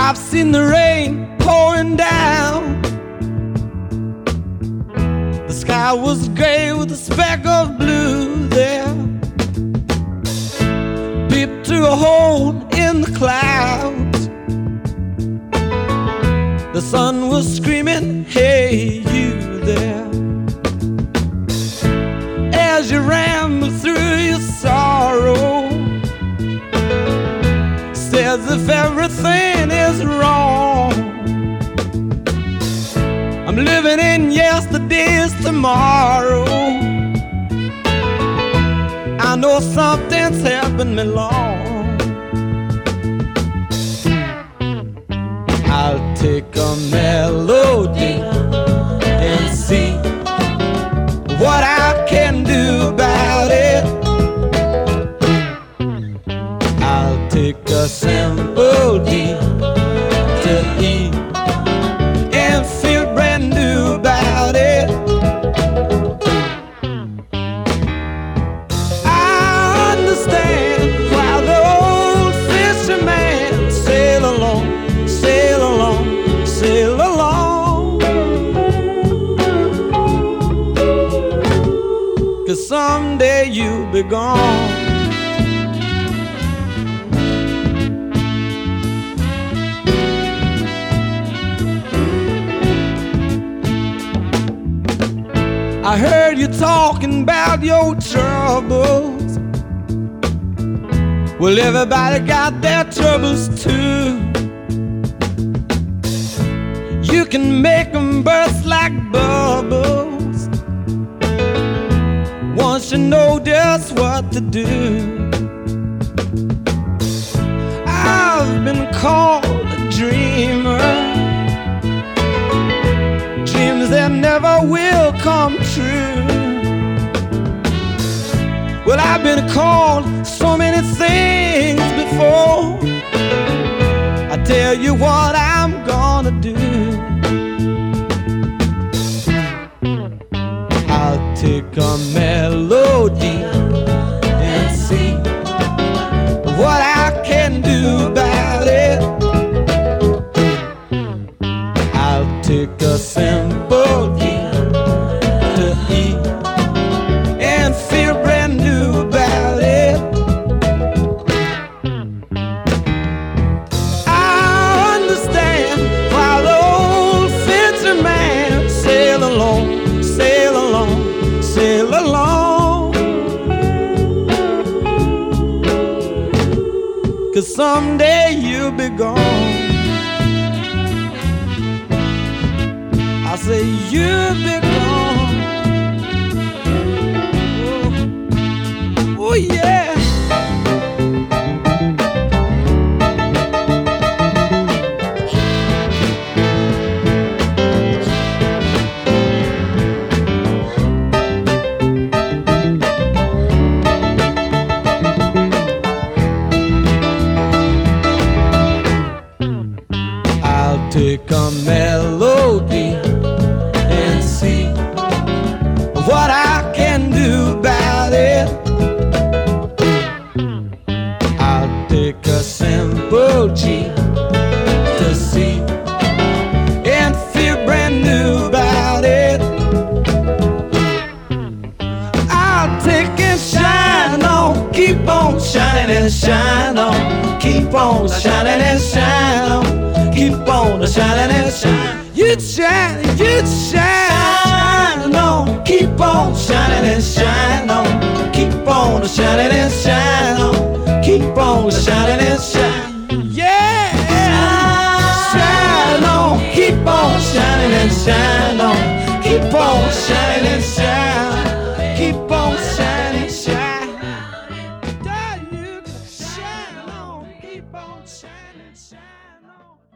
I've seen the rain pouring down. The sky was gray with a speck of blue there. Peeped through a hole in the clouds. The sun was screaming, hey, you there. As you ramble through your sorrow, says if everything is wrong. I'm living in yesterday's tomorrow. I know something's happened me long. I'll take a melody and see what I can do about it. I'll take a simple D to E and feel brand new about it. I understand why the old fisherman sail along, sail along, sail along. 'Cause someday you'll be gone. I heard you talking about your troubles. Well, everybody got their troubles too. You can make them burst like bubbles once you know just what to do. I've been called a dreamer, dreams that never will come true. Well, I've been called so many things before. I tell you what I'm gonna do. I'll take a melody and see what I can do about it. I'll take a simple D to E and feel brand new about it. I understand why the old fisherman sail along, sail along, sail along. 'Cause someday you'll be gone. I say you'll be gone. Oh, oh yeah. I'll take a melody and see what I can do about it. I'll take a simple G to C and feel brand new about it. I'll take and shine on, keep on shining and shine on, keep on shining and shine on, keep on shining and shine. You'd shine, you'd shine on, keep on shining and shine on, keep on shining and shine on, keep on shining and shine. Yeah, shine on, keep on shining and shine on, keep on shining and shine, keep on shining, shine. You shine on, keep on shining, shine on.